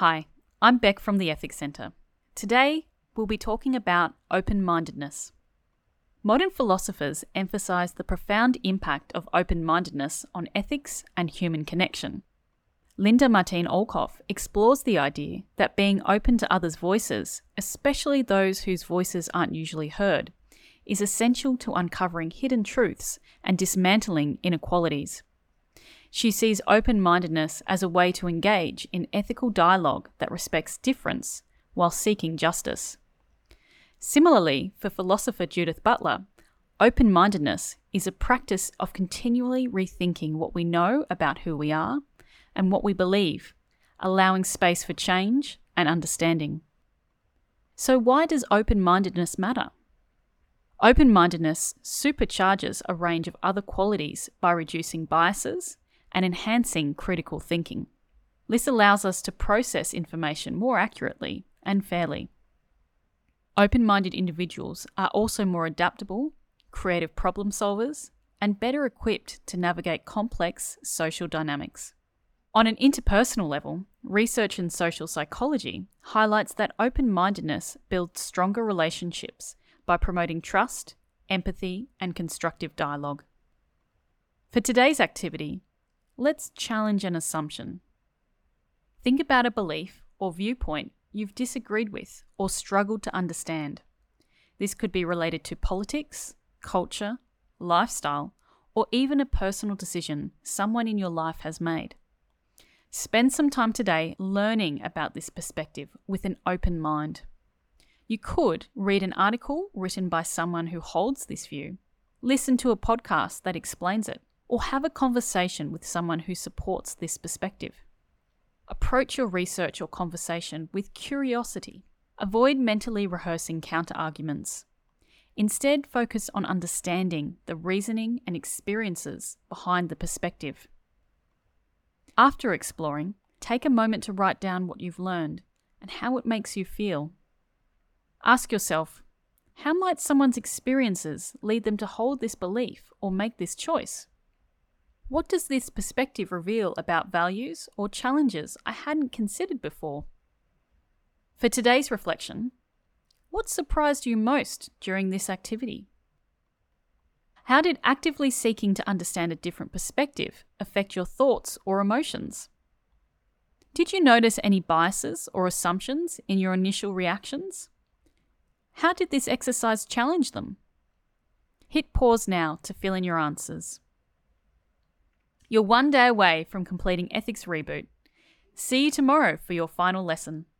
Hi, I'm Beck from the Ethics Centre. Today, we'll be talking about open-mindedness. Modern philosophers emphasise the profound impact of open-mindedness on ethics and human connection. Linda Martine Olkoff explores the idea that being open to others' voices, especially those whose voices aren't usually heard, is essential to uncovering hidden truths and dismantling inequalities. She sees open-mindedness as a way to engage in ethical dialogue that respects difference while seeking justice. Similarly, for philosopher Judith Butler, open-mindedness is a practice of continually rethinking what we know about who we are and what we believe, allowing space for change and understanding. So why does open-mindedness matter? Open-mindedness supercharges a range of other qualities by reducing biases and enhancing critical thinking. This allows us to process information more accurately and fairly. Open-minded individuals are also more adaptable, creative problem solvers, and better equipped to navigate complex social dynamics. On an interpersonal level, research in social psychology highlights that open-mindedness builds stronger relationships by promoting trust, empathy, and constructive dialogue. For today's activity, let's challenge an assumption. Think about a belief or viewpoint you've disagreed with or struggled to understand. This could be related to politics, culture, lifestyle, or even a personal decision someone in your life has made. Spend some time today learning about this perspective with an open mind. You could read an article written by someone who holds this view, listen to a podcast that explains it, or have a conversation with someone who supports this perspective. Approach your research or conversation with curiosity. Avoid mentally rehearsing counter-arguments. Instead, focus on understanding the reasoning and experiences behind the perspective. After exploring, take a moment to write down what you've learned and how it makes you feel. Ask yourself, how might someone's experiences lead them to hold this belief or make this choice? What does this perspective reveal about values or challenges I hadn't considered before? For today's reflection, what surprised you most during this activity? How did actively seeking to understand a different perspective affect your thoughts or emotions? Did you notice any biases or assumptions in your initial reactions? How did this exercise challenge them? Hit pause now to fill in your answers. You're one day away from completing Ethics Reboot. See you tomorrow for your final lesson.